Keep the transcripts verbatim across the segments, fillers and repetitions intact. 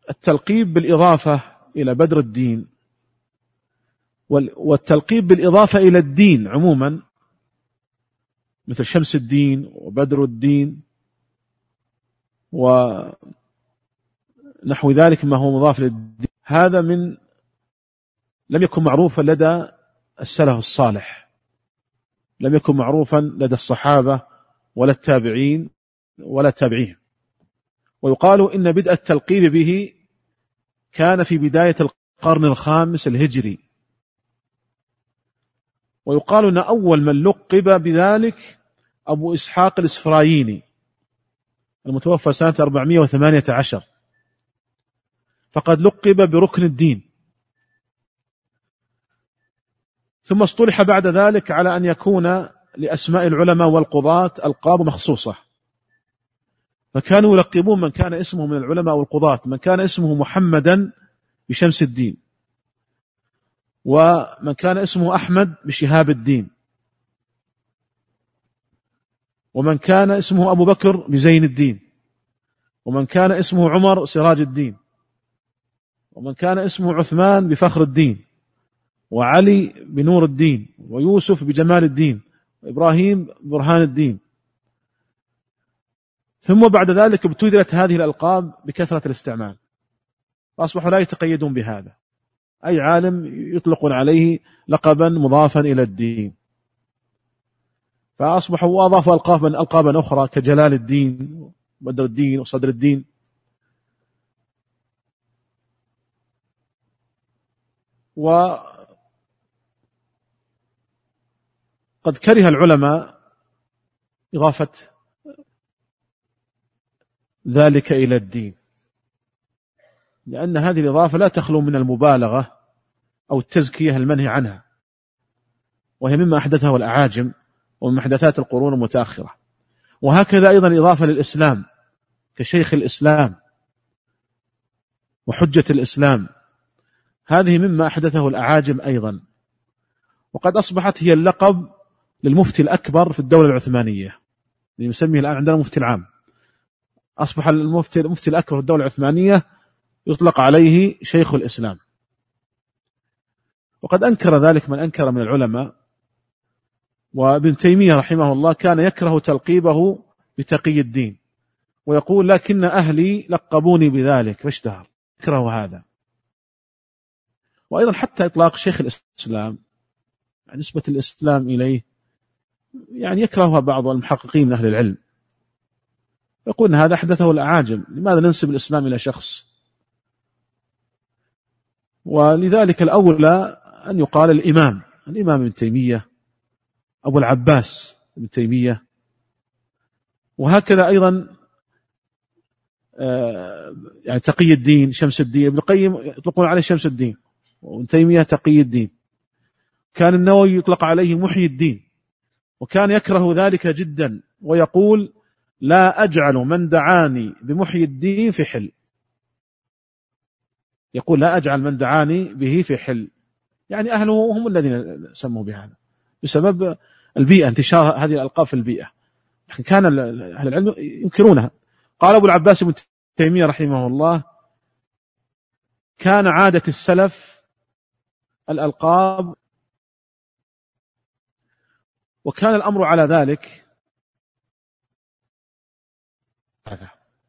التلقيب بالإضافة إلى بدر الدين والتلقيب بالإضافة إلى الدين عموما مثل شمس الدين وبدر الدين ونحو ذلك ما هو مضاف للدين، هذا من لم يكن معروفا لدى السلف الصالح، لم يكن معروفا لدى الصحابة ولا التابعين ولا التابعين. ويقال إن بدء التلقيب به كان في بداية القرن الخامس الهجري، ويقال أن أول من لقب بذلك أبو إسحاق الإسفرايني المتوفى سنة أربعمائة وثمانية عشر، فقد لقب بركن الدين. ثم اصطلح بعد ذلك على أن يكون لأسماء العلماء والقضاة ألقاب مخصوصة، فكانوا يلقبون من كان اسمه من العلماء والقضاة، من كان اسمه محمدا بشمس الدين، ومن كان اسمه أحمد بشهاب الدين، ومن كان اسمه أبو بكر بزين الدين، ومن كان اسمه عمر سراج الدين، ومن كان اسمه عثمان بفخر الدين، وعلي بنور الدين، ويوسف بجمال الدين، وإبراهيم برهان الدين. ثم بعد ذلك ابتدلت هذه الألقاب بكثرة الاستعمال، فأصبحوا لا يتقيدون بهذا، أي عالم يطلقون عليه لقبا مضافا إلى الدين، فأصبحوا وأضافوا ألقابا ألقابا أخرى كجلال الدين وبدر الدين وصدر الدين. وقد كره العلماء إضافة ذلك إلى الدين، لأن هذه الإضافة لا تخلو من المبالغة أو التزكية المنهي عنها، وهي مما أحدثه الأعاجم ومن محدثات القرون المتأخرة. وهكذا أيضا الإضافة للإسلام كشيخ الإسلام وحجة الإسلام، هذه مما أحدثه الأعاجم أيضا، وقد أصبحت هي اللقب للمفتي الأكبر في الدولة العثمانية، اللي نسميه الآن عندنا مفتي العام. أصبح المفتي المفتي الأكبر في الدولة العثمانية يطلق عليه شيخ الإسلام. وقد أنكر ذلك من أنكر من العلماء، وابن تيمية رحمه الله كان يكره تلقيبه بتقي الدين، ويقول لكن أهلي لقبوني بذلك فاشتهر، يكره هذا. وأيضا حتى إطلاق شيخ الإسلام نسبة الإسلام إليه يعني يكرهها بعض المحققين من أهل العلم، يقول إن هذا أحدثه الأعاجم، لماذا ننسب الإسلام إلى شخص؟ ولذلك الأولى أن يقال الإمام الإمام ابن تيمية، أبو العباس ابن تيمية. وهكذا أيضا يعني تقي الدين شمس الدين، ابن القيم يطلقون عليه شمس الدين، وابن تيمية تقي الدين. كان النووي يطلق عليه محيي الدين، وكان يكره ذلك جدا، ويقول لا أجعل من دعاني بمحيي الدين في حل، يقول لا أجعل من دعاني به في حل، يعني أهله هم الذين سموا بهذا بسبب البيئة، انتشار هذه الألقاب في البيئة، لكن كان أهل العلم ينكرونها. قال أبو العباس ابن تيمية رحمه الله كان عادة السلف الألقاب، وكان الأمر على ذلك هذا.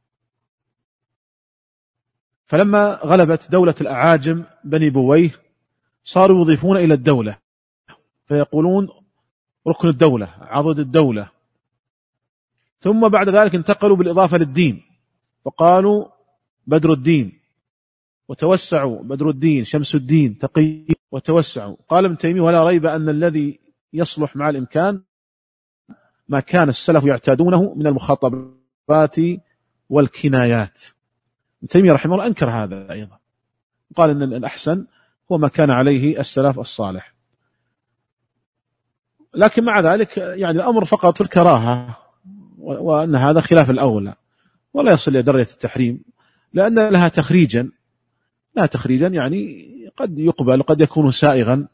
فلما غلبت دولة الأعاجم بني بويه صاروا يضيفون إلى الدولة، فيقولون ركن الدولة، عضد الدولة. ثم بعد ذلك انتقلوا بالإضافة للدين، فقالوا بدر الدين، وتوسعوا بدر الدين شمس الدين تقي، وتوسعوا. قال ابن تيمية ولا ريب أن الذي يصلح مع الإمكان ما كان السلف يعتادونه من المخاطبات والكنايات. ابن تيمية رحمه الله أنكر هذا أيضا، قال أن الأحسن هو ما كان عليه السلف الصالح. لكن مع ذلك يعني الأمر فقط في الكراهة، وأن هذا خلاف الأولى، ولا يصل إلى درجة التحريم، لأن لها تخريجا، لا تخريجا يعني قد يقبل وقد يكون سائغا،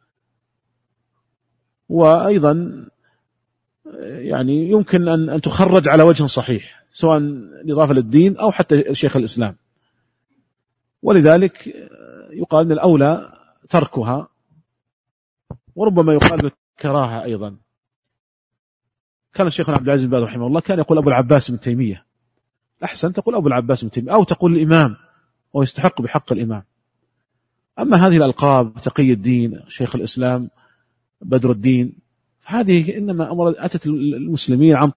وأيضا يعني يمكن أن أن تخرج على وجه صحيح، سواء إضافة للدين أو حتى شيخ الإسلام. ولذلك يقال أن الأولى تركها، وربما يقال بالكراهة أيضا. كان الشيخ عبد العزيز بن باز رحمه الله كان يقول أبو العباس بن تيمية، أحسن تقول أبو العباس بن تيمية، أو تقول الإمام ويستحق بحق الإمام. أما هذه الألقاب تقي الدين، شيخ الإسلام، بدر الدين، هذه إنما أمر أتت المسلمين عن